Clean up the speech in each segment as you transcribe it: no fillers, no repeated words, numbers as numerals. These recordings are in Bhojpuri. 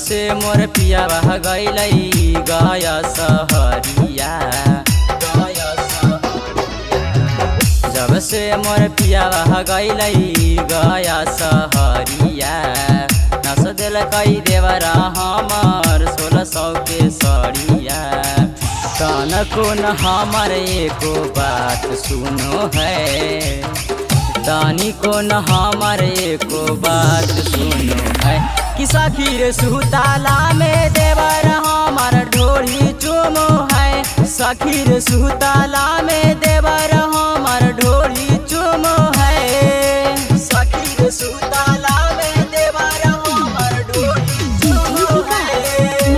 से मोर पिया बह गईलई गया सहरिया। जब से मोर पिया बह गईलई गया सहरिया। नस दिल कई देवरा हमार 1600 के सड़िया। कान को न हमार एको बात सुनो है। दानी को न हमार एको बात सुनो है। कि सखी रे सुताला में देवर हमार ढोली चुमो है। सखी रे सुताला में देवर हमार ढोली चुमो है। सखी रे सुताला में देवर हमार ढोली चुमो है।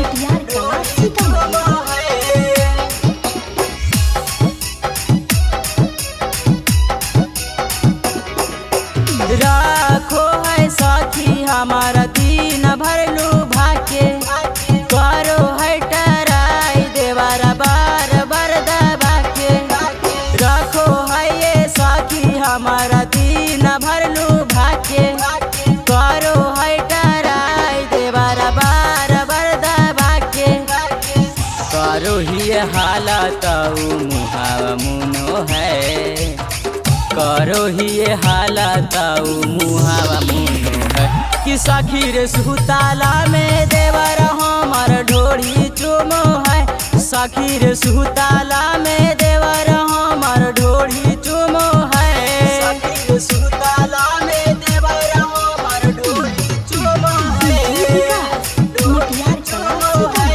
राखो है सखी हमारा दिन भर लुभा के। करो है टराई देवारा बार बार दबा के। रखो है ये सखी हमारा दिन भर लुभा के। करो है टराई देवारा बार बार दबा के। करो ही हालत मुहावा मुनो है। करो ही ये हालत मुहावा मुनो है। कि सखी रे सुताला में देवर हमार ढोली चुमो है। सखी रे सुताला में देवर हमार ढोली चुमो है। सखी रे सुताला में देवर हमार ढोली चुमो है। ढोली चुमो है।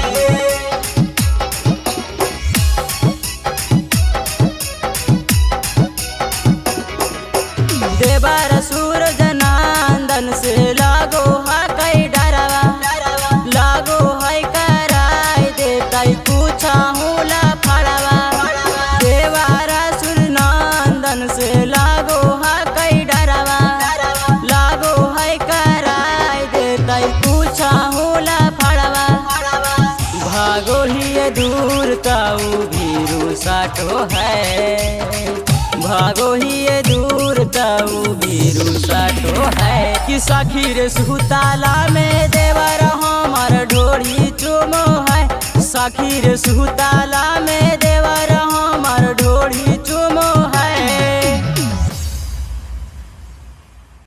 देवर सूरज नंदन से लागो है कई डरवा। लागो है कराई देताई पूछा होला फड़वा। देवर सूरज नंदन से लागो है कई डरवा। लागो है कराई देताई पूछा होला फड़वा। भागो ही दूर ताऊ भीरू साटो है। भागो ही ये दूर ताऊ भीरू साटो है। कि सखी रे सुताला में देवर हमार ढोली चुमो है। सखी रे सुताला में देवर